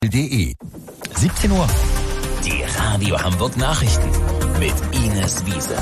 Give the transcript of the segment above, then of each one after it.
De. 17 Uhr. Die Radio Hamburg Nachrichten mit Ines Wiese.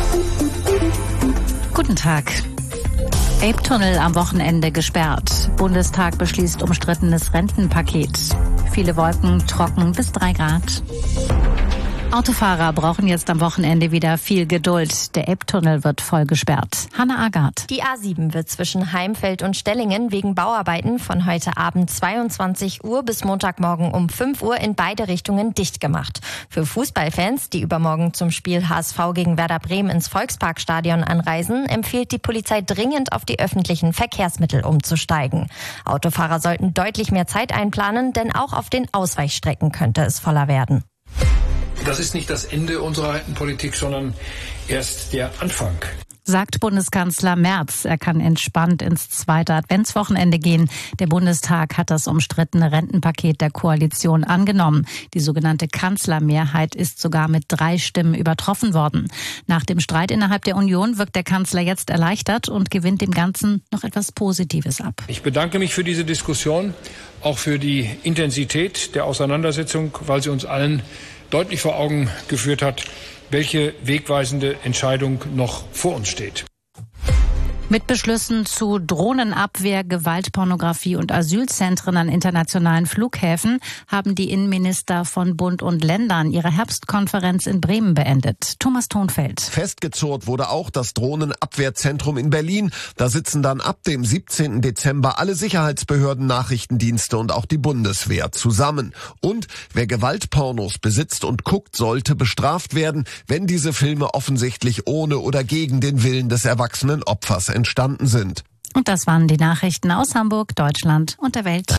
Guten Tag. Elbtunnel am Wochenende gesperrt. Bundestag beschließt umstrittenes Rentenpaket. Viele Wolken, trocken bis 3 Grad. Autofahrer brauchen jetzt am Wochenende wieder viel Geduld. Der Elbtunnel wird voll gesperrt. Hanna Agard. Die A7 wird zwischen Heimfeld und Stellingen wegen Bauarbeiten von heute Abend 22 Uhr bis Montagmorgen um 5 Uhr in beide Richtungen dicht gemacht. Für Fußballfans, die übermorgen zum Spiel HSV gegen Werder Bremen ins Volksparkstadion anreisen, empfiehlt die Polizei dringend, auf die öffentlichen Verkehrsmittel umzusteigen. Autofahrer sollten deutlich mehr Zeit einplanen, denn auch auf den Ausweichstrecken könnte es voller werden. Das ist nicht das Ende unserer Rentenpolitik, sondern erst der Anfang, sagt Bundeskanzler Merz. Er kann entspannt ins zweite Adventswochenende gehen. Der Bundestag hat das umstrittene Rentenpaket der Koalition angenommen. Die sogenannte Kanzlermehrheit ist sogar mit 3 Stimmen übertroffen worden. Nach dem Streit innerhalb der Union wirkt der Kanzler jetzt erleichtert und gewinnt dem Ganzen noch etwas Positives ab. Ich bedanke mich für diese Diskussion, auch für die Intensität der Auseinandersetzung, weil sie uns allen deutlich vor Augen geführt hat, welche wegweisende Entscheidung noch vor uns steht. Mit Beschlüssen zu Drohnenabwehr, Gewaltpornografie und Asylzentren an internationalen Flughäfen haben die Innenminister von Bund und Ländern ihre Herbstkonferenz in Bremen beendet. Thomas Thonfeld. Festgezurrt wurde auch das Drohnenabwehrzentrum in Berlin. Da sitzen dann ab dem 17. Dezember alle Sicherheitsbehörden, Nachrichtendienste und auch die Bundeswehr zusammen. Und wer Gewaltpornos besitzt und guckt, sollte bestraft werden, wenn diese Filme offensichtlich ohne oder gegen den Willen des erwachsenen Opfers entstanden sind. Und das waren die Nachrichten aus Hamburg, Deutschland und der Welt.